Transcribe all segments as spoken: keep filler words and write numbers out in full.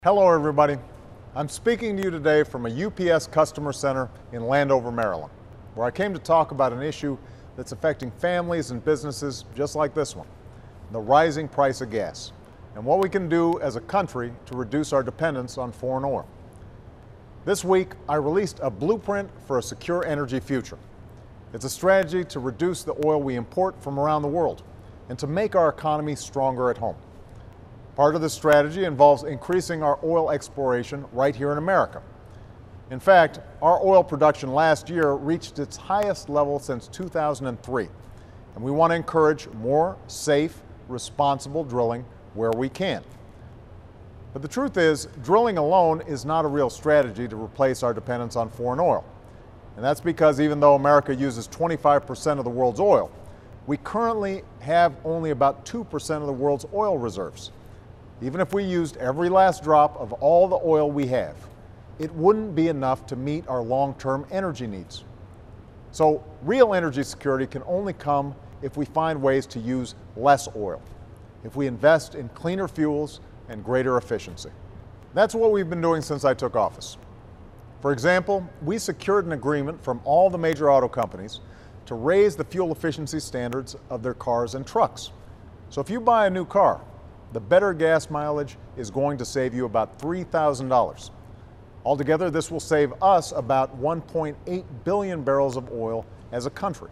Hello everybody. I'm speaking to you today from a U P S customer center in Landover, Maryland, where I came to talk about an issue that's affecting families and businesses just like this one, the rising price of gas, and what we can do as a country to reduce our dependence on foreign oil. This week, I released a blueprint for a secure energy future. It's a strategy to reduce the oil we import from around the world and to make our economy stronger at home. Part of this strategy involves increasing our oil exploration right here in America. In fact, our oil production last year reached its highest level since two thousand three, and we want to encourage more safe, responsible drilling where we can. But the truth is, drilling alone is not a real strategy to replace our dependence on foreign oil. And that's because even though America uses twenty-five percent of the world's oil, we currently have only about two percent of the world's oil reserves. Even if we used every last drop of all the oil we have, it wouldn't be enough to meet our long-term energy needs. So real energy security can only come if we find ways to use less oil, if we invest in cleaner fuels and greater efficiency. That's what we've been doing since I took office. For example, we secured an agreement from all the major auto companies to raise the fuel efficiency standards of their cars and trucks. So if you buy a new car, the better gas mileage is going to save you about three thousand dollars. Altogether, this will save us about one point eight billion barrels of oil as a country.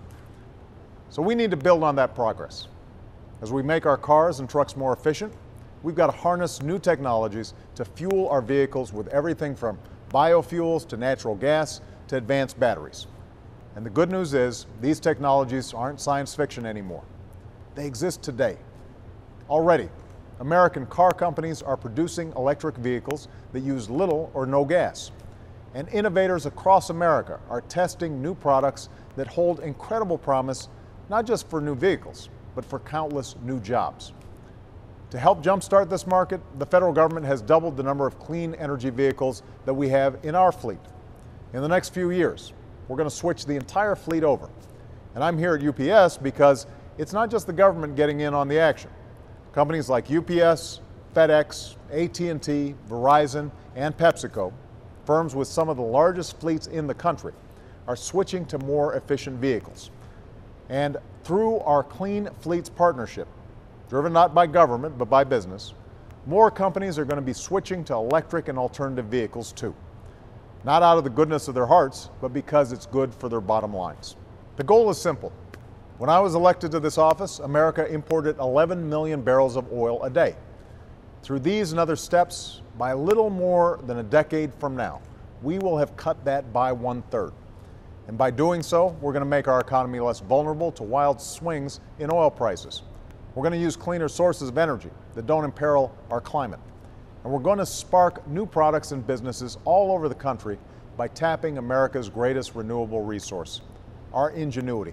So we need to build on that progress. As we make our cars and trucks more efficient, we've got to harness new technologies to fuel our vehicles with everything from biofuels to natural gas to advanced batteries. And the good news is, these technologies aren't science fiction anymore. They exist today. Already, American car companies are producing electric vehicles that use little or no gas. And innovators across America are testing new products that hold incredible promise, not just for new vehicles, but for countless new jobs. To help jumpstart this market, the federal government has doubled the number of clean energy vehicles that we have in our fleet. In the next few years, we're going to switch the entire fleet over. And I'm here at U P S because it's not just the government getting in on the action. Companies like U P S, FedEx, A T and T, Verizon, and PepsiCo, firms with some of the largest fleets in the country, are switching to more efficient vehicles. And through our Clean Fleets Partnership, driven not by government but by business, more companies are going to be switching to electric and alternative vehicles too. Not out of the goodness of their hearts, but because it's good for their bottom lines. The goal is simple. When I was elected to this office, America imported eleven million barrels of oil a day. Through these and other steps, by a little more than a decade from now, we will have cut that by one-third. And by doing so, we're going to make our economy less vulnerable to wild swings in oil prices. We're going to use cleaner sources of energy that don't imperil our climate. And we're going to spark new products and businesses all over the country by tapping America's greatest renewable resource, our ingenuity.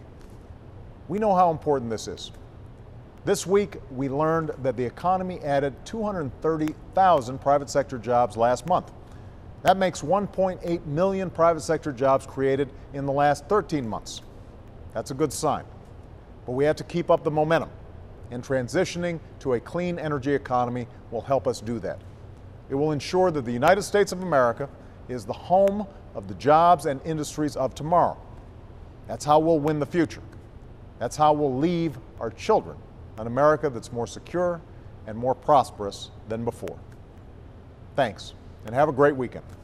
We know how important this is. This week, we learned that the economy added two hundred thirty thousand private sector jobs last month. That makes one point eight million private sector jobs created in the last thirteen months. That's a good sign. But we have to keep up the momentum, and transitioning to a clean energy economy will help us do that. It will ensure that the United States of America is the home of the jobs and industries of tomorrow. That's how we'll win the future. That's how we'll leave our children an America that's more secure and more prosperous than before. Thanks, and have a great weekend.